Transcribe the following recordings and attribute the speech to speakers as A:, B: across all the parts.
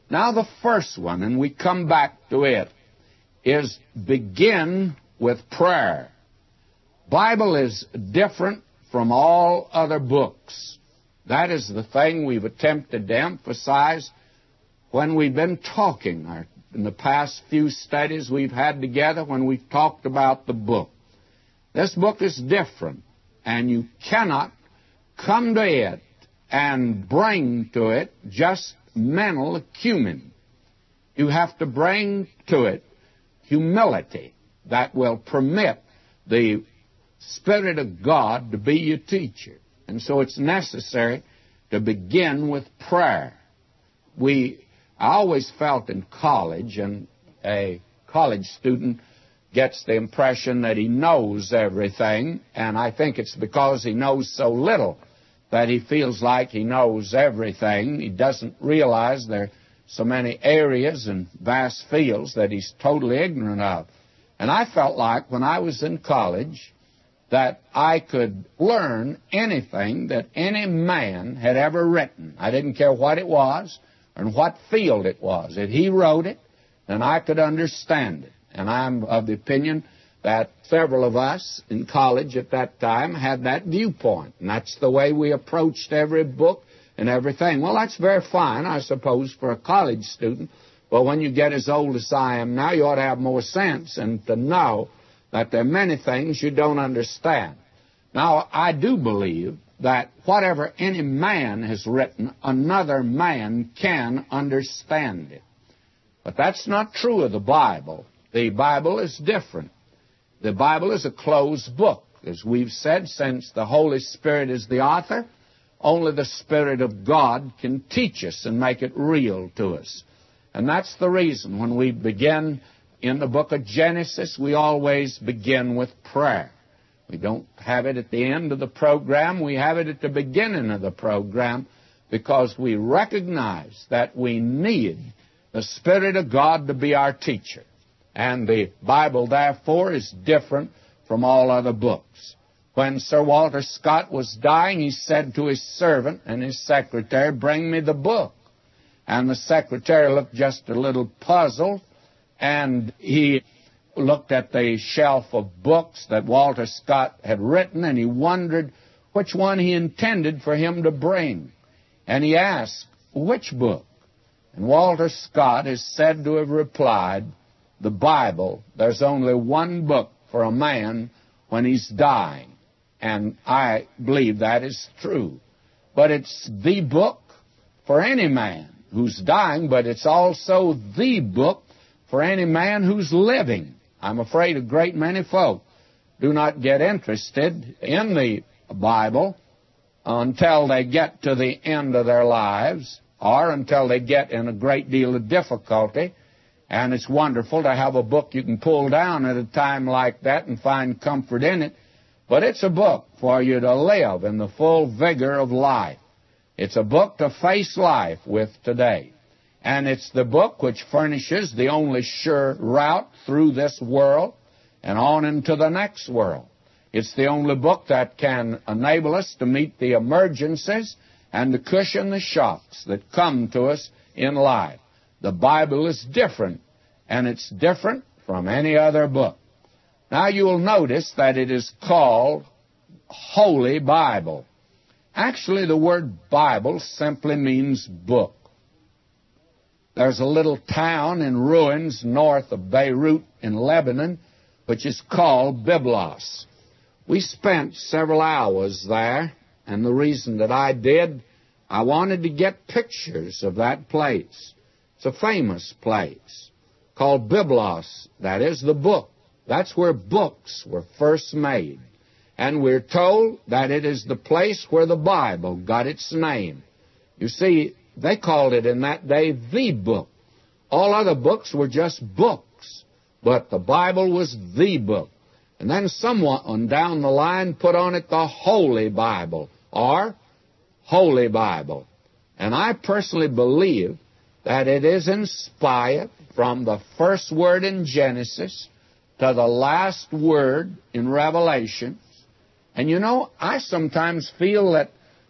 A: Now the first one, and we come back to it, is begin with prayer. Bible is different from all other books. That is the thing we've attempted to emphasize when we've been talking. In the past few studies we've had together when we've talked about the book. This book is different, and you cannot come to it and bring to it just mental acumen. You have to bring to it humility that will permit the Spirit of God to be your teacher. And so it's necessary to begin with prayer. I always felt in college, and a college student gets the impression that he knows everything, and I think it's because he knows so little that he feels like he knows everything. He doesn't realize there are so many areas and vast fields that he's totally ignorant of. And I felt like when I was in college that I could learn anything that any man had ever written. I didn't care what it was or in what field it was. If he wrote it, then I could understand it. And I'm of the opinion that several of us in college at that time had that viewpoint. And that's the way we approached every book and everything. Well, that's very fine, I suppose, for a college student. But when you get as old as I am now, you ought to have more sense and to know that there are many things you don't understand. Now, I do believe that whatever any man has written, another man can understand it. But that's not true of the Bible. The Bible is different. The Bible is a closed book. As we've said, since the Holy Spirit is the author, only the Spirit of God can teach us and make it real to us. And that's the reason when we begin in the book of Genesis, we always begin with prayer. We don't have it at the end of the program. We have it at the beginning of the program because we recognize that we need the Spirit of God to be our teacher. And the Bible, therefore, is different from all other books. When Sir Walter Scott was dying, he said to his servant and his secretary, "Bring me the book." And the secretary looked just a little puzzled, and he looked at the shelf of books that Walter Scott had written, and he wondered which one he intended for him to bring. And he asked, "Which book?" And Walter Scott is said to have replied, "The Bible. There's only one book for a man when he's dying." And I believe that is true. But it's the book for any man who's dying, but it's also the book for any man who's living. I'm afraid a great many folk do not get interested in the Bible until they get to the end of their lives or until they get in a great deal of difficulty. And it's wonderful to have a book you can pull down at a time like that and find comfort in it. But it's a book for you to live in the full vigor of life. It's a book to face life with today. And it's the book which furnishes the only sure route through this world and on into the next world. It's the only book that can enable us to meet the emergencies and to cushion the shocks that come to us in life. The Bible is different, and it's different from any other book. Now you'll notice that it is called Holy Bible. Actually, the word Bible simply means book. There's a little town in ruins north of Beirut in Lebanon, which is called Byblos. We spent several hours there, and the reason that I did, I wanted to get pictures of that place. It's a famous place called Byblos. That is the book. That's where books were first made. And we're told that it is the place where the Bible got its name. You see, they called it in that day the book. All other books were just books, but the Bible was the book. And then someone down the line put on it the Holy Bible, or Holy Bible. And I personally believe that it is inspired from the first word in Genesis to the last word in Revelation. And you know, I sometimes feel that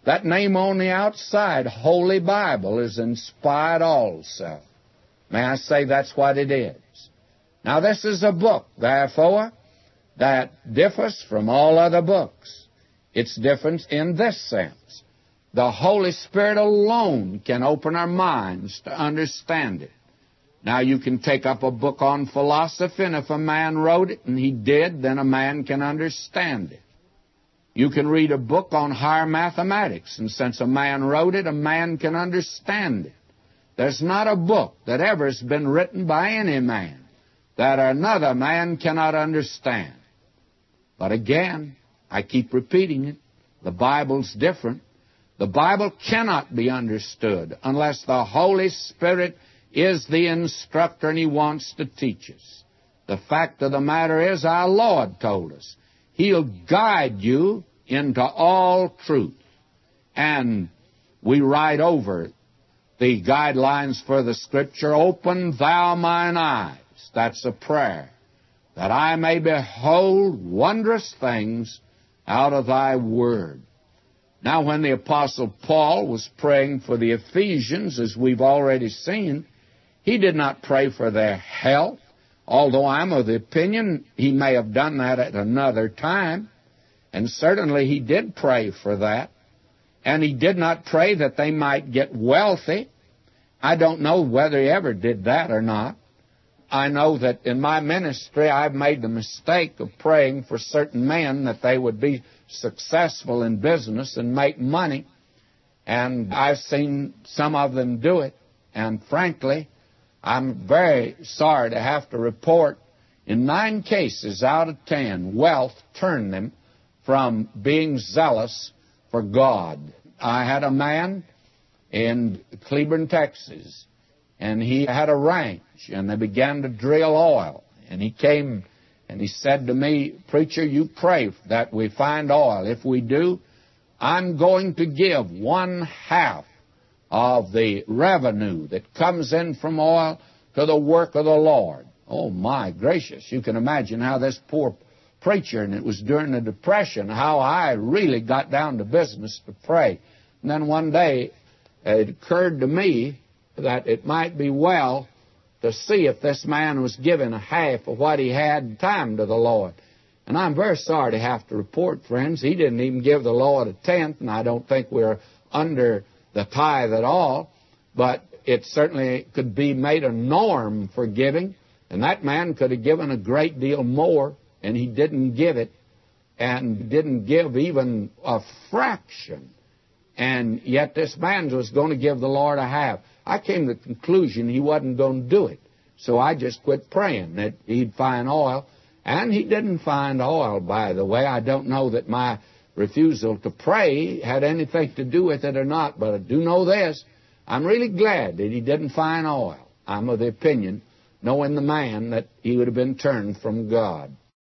A: That name on the outside, Holy Bible, is inspired also. May I say that's what it is? Now, this is a book, therefore, that differs from all other books. It's different in this sense. The Holy Spirit alone can open our minds to understand it. Now, you can take up a book on philosophy, and if a man wrote it, and he did, then a man can understand it. You can read a book on higher mathematics, and since a man wrote it, a man can understand it. There's not a book that ever has been written by any man that another man cannot understand. But again, I keep repeating it, the Bible's different. The Bible cannot be understood unless the Holy Spirit is the instructor and He wants to teach us. The fact of the matter is, our Lord told us, He'll guide you into all truth. And we write over the guidelines for the Scripture, open thou mine eyes. That's a prayer. That I may behold wondrous things out of thy word. Now, when the Apostle Paul was praying for the Ephesians, as we've already seen, he did not pray for their health, although I'm of the opinion he may have done that at another time. And certainly he did pray for that. And he did not pray that they might get wealthy. I don't know whether he ever did that or not. I know that in my ministry I've made the mistake of praying for certain men that they would be successful in business and make money. And I've seen some of them do it. And frankly, I'm very sorry to have to report in 9 cases out of 10, wealth turned them from being zealous for God. I had a man in Cleburne, Texas, and he had a ranch, and they began to drill oil. And he came and he said to me, "Preacher, you pray that we find oil. If we do, I'm going to give 1/2 of the revenue that comes in from oil to the work of the Lord." Oh, my gracious. You can imagine how this poor preacher, and it was during the Depression, how I really got down to business to pray. And then one day it occurred to me that it might be well to see if this man was giving 1/2 of what he had time to the Lord. And I'm very sorry to have to report, friends, he didn't even give the Lord 1/10, and I don't think we're under the tithe at all, but it certainly could be made a norm for giving, and that man could have given a great deal more, and he didn't give it, and didn't give even a fraction. And yet this man was going to give the Lord 1/2. I came to the conclusion he wasn't going to do it. So I just quit praying that he'd find oil. And he didn't find oil, by the way. I don't know that my refusal to pray had anything to do with it or not, but I do know this. I'm really glad that he didn't find oil. I'm of the opinion, knowing the man, that he would have been turned from God.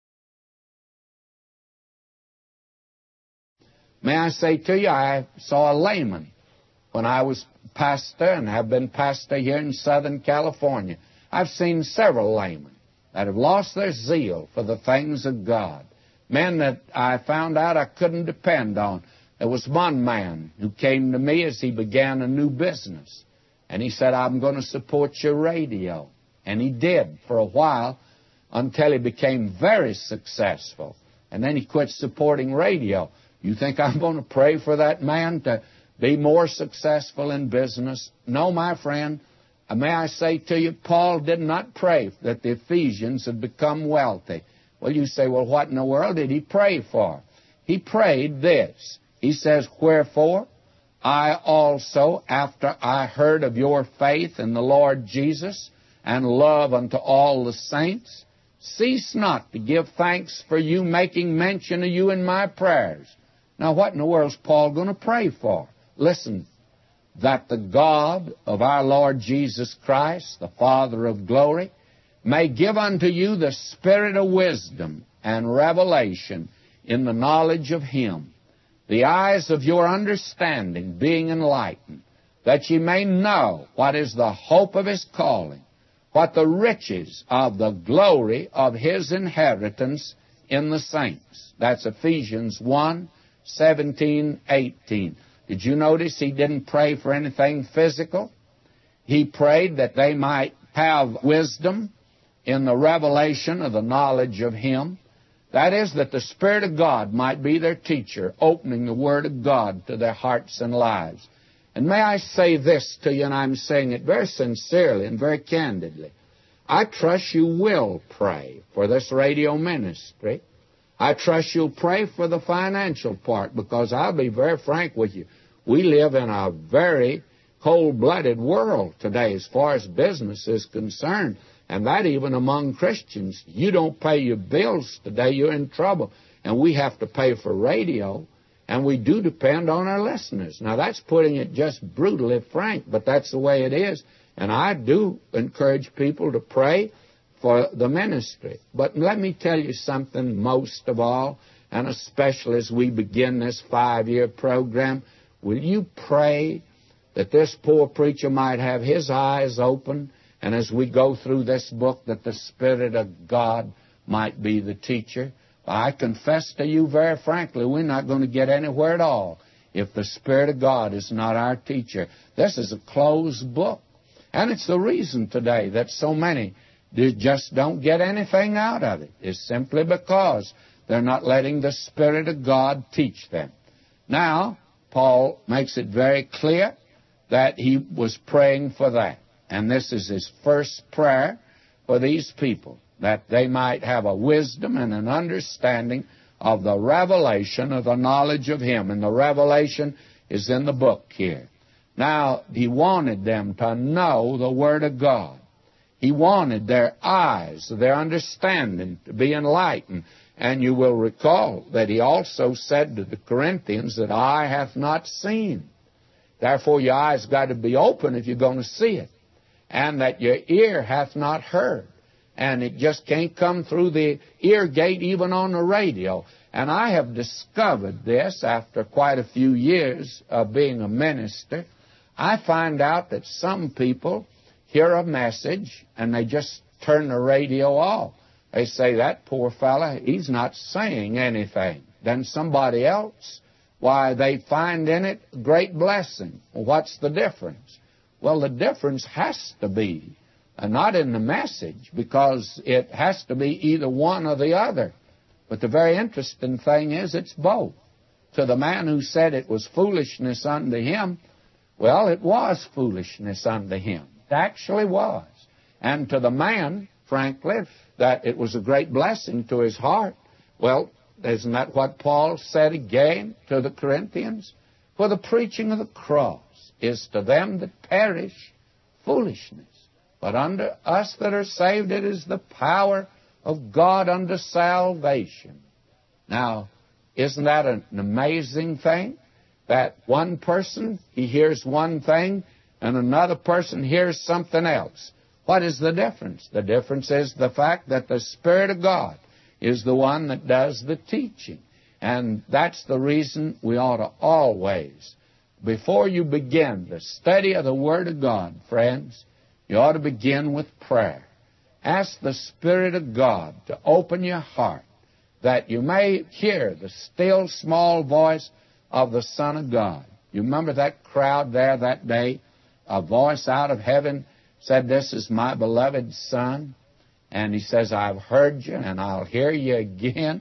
A: May I say to you, I saw a layman when I was pastor and have been pastor here in Southern California. I've seen several laymen that have lost their zeal for the things of God. Men that I found out I couldn't depend on. There was one man who came to me as he began a new business. And he said, "I'm going to support your radio." And he did for a while until he became very successful. And then he quit supporting radio. You think I'm going to pray for that man to be more successful in business? No, my friend. May I say to you, Paul did not pray that the Ephesians had become wealthy. Well, you say, well, what in the world did he pray for? He prayed this. He says, "Wherefore I also, after I heard of your faith in the Lord Jesus and love unto all the saints, cease not to give thanks for you, making mention of you in my prayers." Now, what in the world is Paul going to pray for? Listen. "That the God of our Lord Jesus Christ, the Father of glory, may give unto you the spirit of wisdom and revelation in the knowledge of Him, the eyes of your understanding being enlightened, that ye may know what is the hope of His calling, what the riches of the glory of His inheritance in the saints." That's Ephesians 1:17, 18. Did you notice he didn't pray for anything physical? He prayed that they might have wisdom in the revelation of the knowledge of Him. That is, that the Spirit of God might be their teacher, opening the Word of God to their hearts and lives. And may I say this to you, and I'm saying it very sincerely and very candidly. I trust you will pray for this radio ministry. I trust you'll pray for the financial part, because I'll be very frank with you. We live in a very cold-blooded world today as far as business is concerned, and that even among Christians. You don't pay your bills today, you're in trouble. And we have to pay for radio, and we do depend on our listeners. Now, that's putting it just brutally frank, but that's the way it is. And I do encourage people to pray for the ministry. But let me tell you something, most of all, and especially as we begin this 5-year program, will you pray that this poor preacher might have his eyes open, and as we go through this book, that the Spirit of God might be the teacher? I confess to you very frankly, we're not going to get anywhere at all if the Spirit of God is not our teacher. This is a closed book. And it's the reason today that so many just don't get anything out of it. It's simply because they're not letting the Spirit of God teach them. Now, Paul makes it very clear that he was praying for that. And this is his first prayer for these people, that they might have a wisdom and an understanding of the revelation of the knowledge of Him. And the revelation is in the book here. Now, he wanted them to know the Word of God. He wanted their eyes, their understanding to be enlightened. And you will recall that he also said to the Corinthians that eye hath not seen. Therefore, your eyes got to be open if you're going to see it. And that your ear hath not heard. And it just can't come through the ear gate even on the radio. And I have discovered this after quite a few years of being a minister. I find out that some people hear a message and they just turn the radio off. They say, that poor fella, he's not saying anything. Then somebody else, why, they find in it great blessing. Well, what's the difference? Well, the difference has to be not in the message, because it has to be either one or the other. But the very interesting thing is it's both. To the man who said it was foolishness unto him, well, it was foolishness unto him. It actually was. And to the man, frankly, that it was a great blessing to his heart. Well, isn't that what Paul said again to the Corinthians? For the preaching of the cross is to them that perish foolishness. But unto us that are saved, it is the power of God unto salvation. Now, isn't that an amazing thing? That one person, he hears one thing, and another person hears something else. What is the difference? The difference is the fact that the Spirit of God is the one that does the teaching. And that's the reason we ought to always, before you begin the study of the Word of God, friends, you ought to begin with prayer. Ask the Spirit of God to open your heart, that you may hear the still small voice of the Son of God. You remember that crowd there that day? A voice out of heaven said, this is my beloved Son. And he says, I've heard you and I'll hear you again.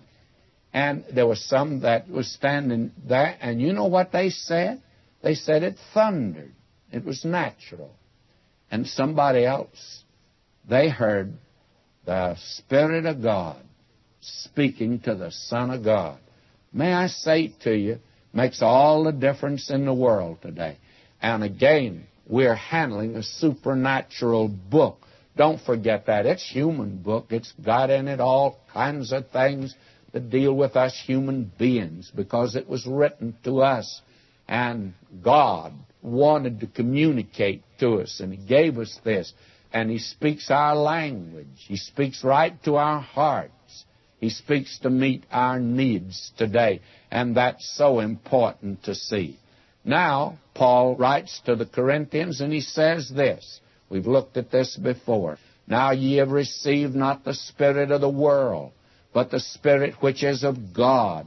A: And there was some that was standing there, and you know what they said? They said it thundered. It was natural. And somebody else, they heard the Spirit of God speaking to the Son of God. May I say to you, makes all the difference in the world today. And again, we're handling a supernatural book. Don't forget that. It's a human book. It's got in it all kinds of things that deal with us human beings, because it was written to us. And God wanted to communicate to us, and He gave us this. And He speaks our language. He speaks right to our hearts. He speaks to meet our needs today. And that's so important to see. Now, Paul writes to the Corinthians, and he says this. We've looked at this before. Now ye have received not the spirit of the world, but the Spirit which is of God,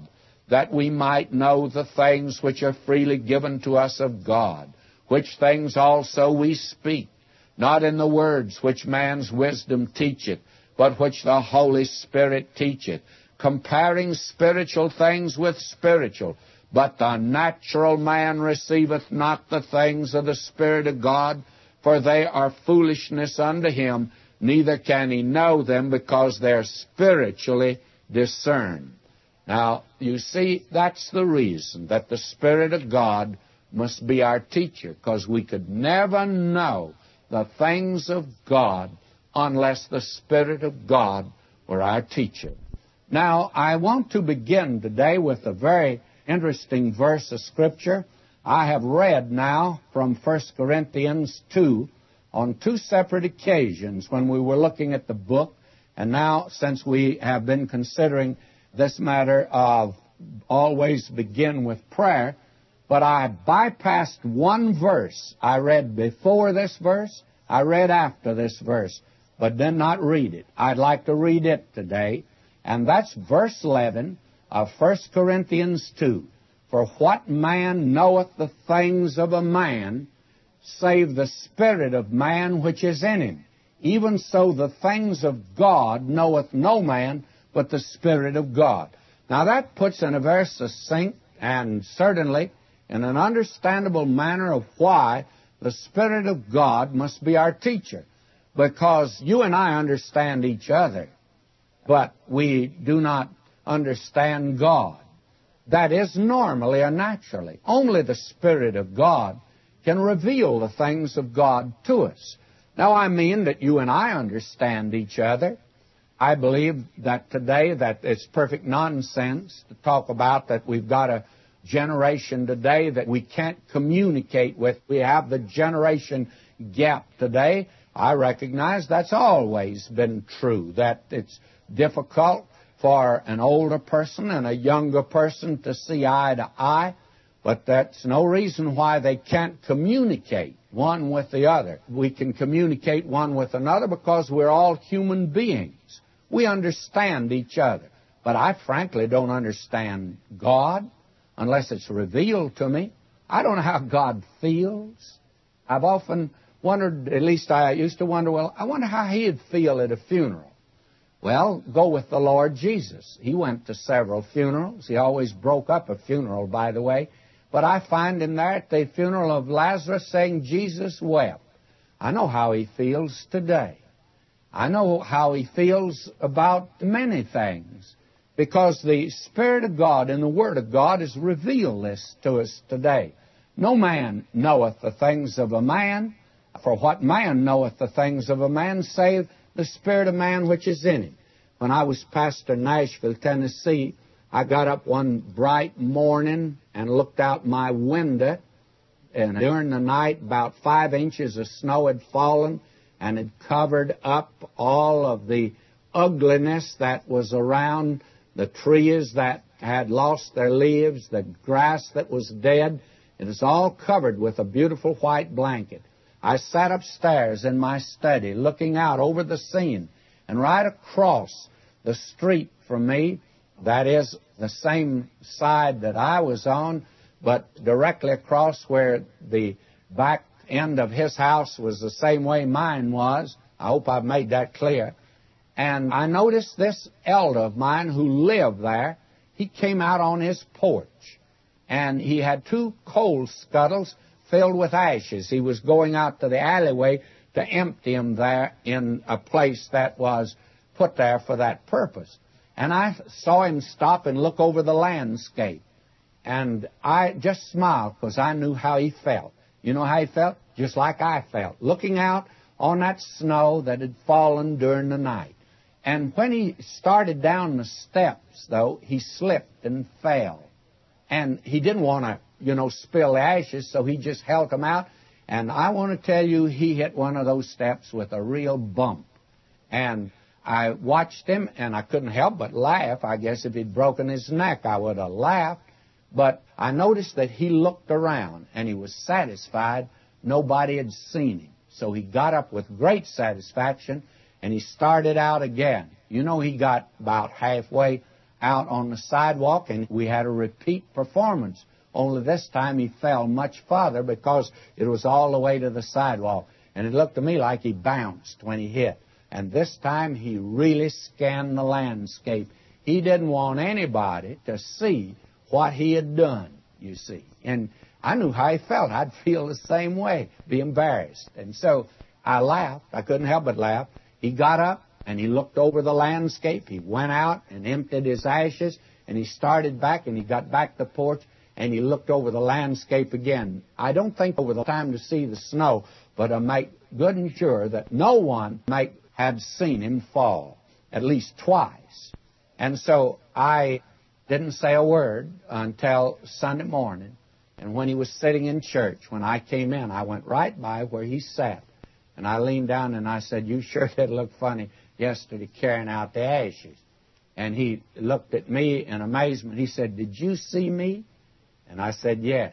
A: that we might know the things which are freely given to us of God, which things also we speak, not in the words which man's wisdom teacheth, but which the Holy Spirit teacheth, comparing spiritual things with spiritual. But the natural man receiveth not the things of the Spirit of God, for they are foolishness unto him, neither can he know them, because they're spiritually discerned. Now, you see, that's the reason that the Spirit of God must be our teacher, because we could never know the things of God unless the Spirit of God were our teacher. Now, I want to begin today with a very interesting verse of Scripture. I have read now from 1 Corinthians 2 on two separate occasions when we were looking at the book, and now since we have been considering this matter of always begin with prayer, but I bypassed one verse. I read before this verse, I read after this verse, but did not read it. I'd like to read it today, and that's verse 11 of 1 Corinthians 2. For what man knoweth the things of a man, save the spirit of man which is in him? Even so the things of God knoweth no man, but the Spirit of God. Now that puts in a very succinct and certainly in an understandable manner of why the Spirit of God must be our teacher. Because you and I understand each other, but we do not understand God. That is normally or naturally. Only the Spirit of God can reveal the things of God to us. Now, I mean that you and I understand each other. I believe that today that it's perfect nonsense to talk about that we've got a generation today that we can't communicate with. We have the generation gap today. I recognize that's always been true, that it's difficult for an older person and a younger person to see eye to eye, but that's no reason why they can't communicate one with the other. We can communicate one with another because we're all human beings. We understand each other. But I frankly don't understand God unless it's revealed to me. I don't know how God feels. I've often wondered, at least I used to wonder, well, I wonder how He'd feel at a funeral. Well, go with the Lord Jesus. He went to several funerals. He always broke up a funeral, by the way. But I find him there at the funeral of Lazarus saying, Jesus wept. I know how he feels today. I know how he feels about many things, because the Spirit of God and the Word of God has revealed this to us today. No man knoweth the things of a man, for what man knoweth the things of a man, save the spirit of man which is in him. When I was pastor in Nashville, Tennessee, I got up one bright morning and looked out my window, and during the night about 5 inches of snow had fallen and had covered up all of the ugliness that was around, the trees that had lost their leaves, the grass that was dead. It was all covered with a beautiful white blanket. I sat upstairs in my study looking out over the scene, and right across the street from me, that is the same side that I was on, but directly across where the back end of his house was the same way mine was. I hope I've made that clear. And I noticed this elder of mine who lived there, he came out on his porch, and he had 2 coal scuttles filled with ashes. He was going out to the alleyway to empty them there in a place that was put there for that purpose. And I saw him stop and look over the landscape. And I just smiled because I knew how he felt. You know how he felt? Just like I felt, looking out on that snow that had fallen during the night. And when he started down the steps, though, he slipped and fell. And he didn't want to, spill the ashes, so he just held them out. And I want to tell you, he hit one of those steps with a real bump. And I watched him, and I couldn't help but laugh. I guess if he'd broken his neck, I would have laughed. But I noticed that he looked around, and he was satisfied nobody had seen him. So he got up with great satisfaction, and he started out again. You know, he got about halfway out on the sidewalk, and we had a repeat performance. Only this time he fell much farther because it was all the way to the sidewalk. And it looked to me like he bounced when he hit. And this time he really scanned the landscape. He didn't want anybody to see what he had done, you see. And I knew how he felt. I'd feel the same way, be embarrassed. And so I laughed. I couldn't help but laugh. He got up and he looked over the landscape. He went out and emptied his ashes, and he started back, and he got back to the porch, and he looked over the landscape again. I don't think over the time to see the snow, but I make good and sure that no one had seen him fall, at least twice. And so I didn't say a word until Sunday morning. And when he was sitting in church, when I came in, I went right by where he sat. And I leaned down and I said, "You sure did look funny yesterday carrying out the ashes." And he looked at me in amazement. He said, "Did you see me?" And I said, "Yes."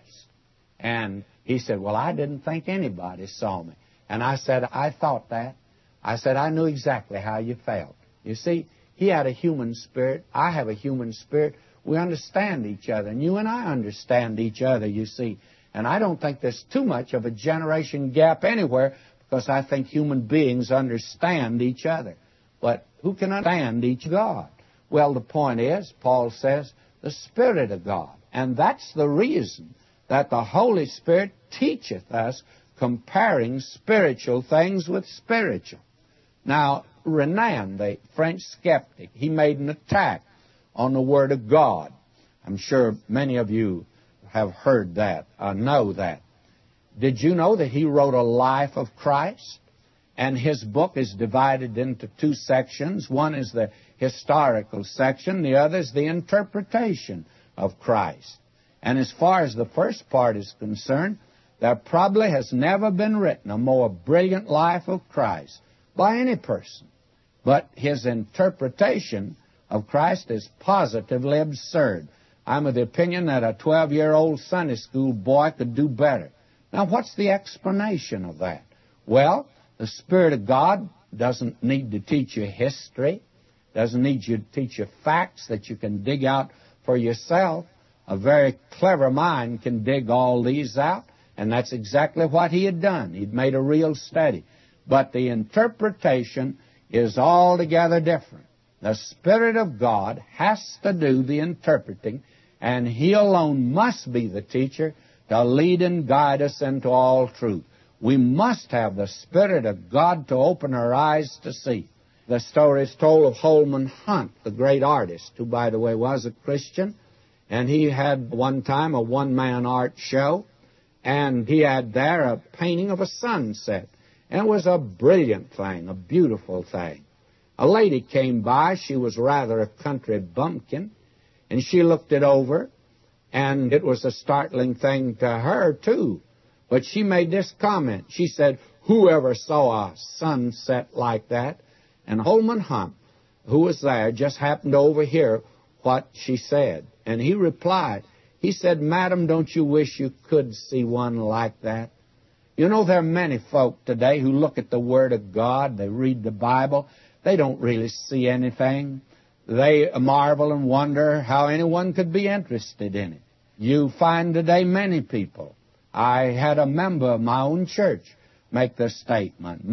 A: And he said, "Well, I didn't think anybody saw me." And I said, "I thought that." I said, "I knew exactly how you felt." You see, he had a human spirit. I have a human spirit. We understand each other. And you and I understand each other, you see. And I don't think there's too much of a generation gap anywhere, because I think human beings understand each other. But who can understand each God? Well, the point is, Paul says, the Spirit of God. And that's the reason that the Holy Spirit teacheth us comparing spiritual things with spiritual. Now, Renan, the French skeptic, he made an attack on the Word of God. I'm sure many of you have heard that, know that. Did you know that he wrote a life of Christ? And his book is divided into two sections. One is the historical section. The other is the interpretation of Christ. And as far as the first part is concerned, there probably has never been written a more brilliant life of Christ by any person. But his interpretation of Christ is positively absurd. I'm of the opinion that a 12-year-old Sunday school boy could do better. Now, what's the explanation of that? Well, the Spirit of God doesn't need to teach you history, doesn't need you to teach you facts that you can dig out for yourself. A very clever mind can dig all these out, and that's exactly what he had done. He'd made a real study. But the interpretation is altogether different. The Spirit of God has to do the interpreting, and he alone must be the teacher to lead and guide us into all truth. We must have the Spirit of God to open our eyes to see. The story is told of Holman Hunt, the great artist, who, by the way, was a Christian. And he had one time a one-man art show, and he had there a painting of a sunset. And it was a brilliant thing, a beautiful thing. A lady came by. She was rather a country bumpkin, and she looked it over, and it was a startling thing to her, too. But she made this comment. She said, "Whoever saw a sunset like that?" And Holman Hunt, who was there, just happened to overhear what she said. And he replied, he said, "Madam, don't you wish you could see one like that?" You know, there are many folk today who look at the Word of God, they read the Bible, they don't really see anything. They marvel and wonder how anyone could be interested in it. You find today many people. I had a member of my own church make the statement,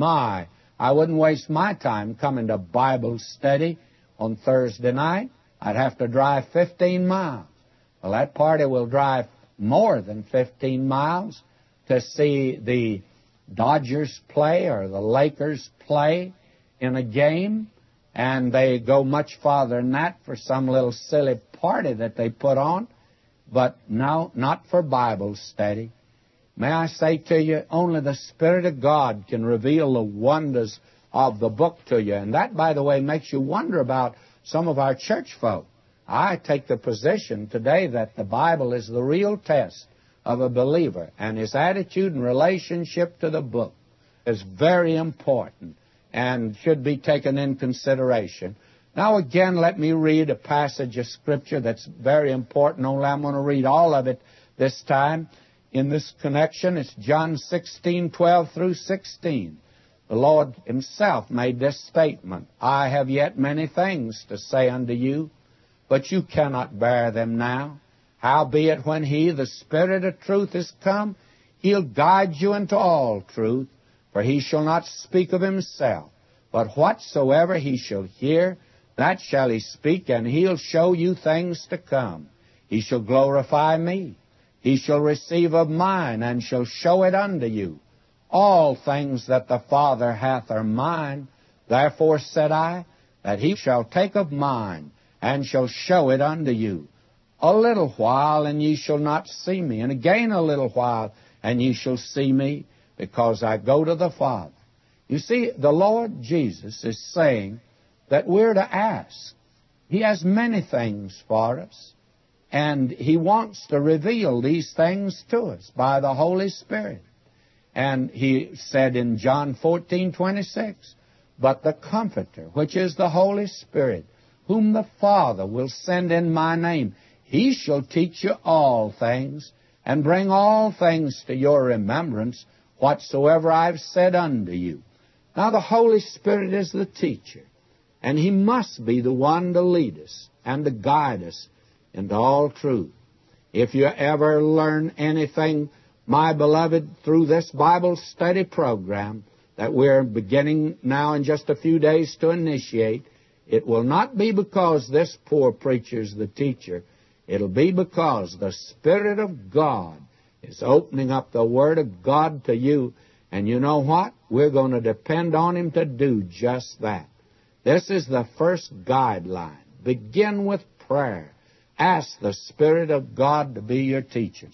A: I wouldn't waste my time coming to Bible study on Thursday night. I'd have to drive 15 miles. Well, that party will drive more than 15 miles to see the Dodgers play or the Lakers play in a game, and they go much farther than that for some little silly party that they put on. But no, not for Bible study. May I say to you, only the Spirit of God can reveal the wonders of the book to you. And that, by the way, makes you wonder about some of our church folk. I take the position today that the Bible is the real test of a believer, and his attitude and relationship to the book is very important and should be taken in consideration. Now, again, let me read a passage of Scripture that's very important, only I'm going to read all of it this time. In this connection, it's John 16:12 through 16. The Lord himself made this statement, "I have yet many things to say unto you, but you cannot bear them now. Howbeit, when He, the Spirit of truth, is come, He'll guide you into all truth. For He shall not speak of Himself, but whatsoever He shall hear, that shall He speak, and He'll show you things to come. He shall glorify Me. He shall receive of mine, and shall show it unto you. All things that the Father hath are mine. Therefore said I, that He shall take of mine, and shall show it unto you. A little while, and ye shall not see Me, and again a little while, and ye shall see Me, because I go to the Father. You see, the Lord Jesus is saying that we're to ask. He has many things for us, and He wants to reveal these things to us by the Holy Spirit. And He said in John 14:26, but the Comforter, which is the Holy Spirit, whom the Father will send in My name, He shall teach you all things, and bring all things to your remembrance, whatsoever I've said unto you. Now the Holy Spirit is the teacher, and He must be the one to lead us and to guide us into all truth. If you ever learn anything, my beloved, through this Bible study program that we're beginning now in just a few days to initiate, it will not be because this poor preacher's the teacher. It'll be because the Spirit of God is opening up the Word of God to you. And you know what? We're going to depend on Him to do just that. This is the first guideline. Begin with prayer. Ask the Spirit of God to be your teacher.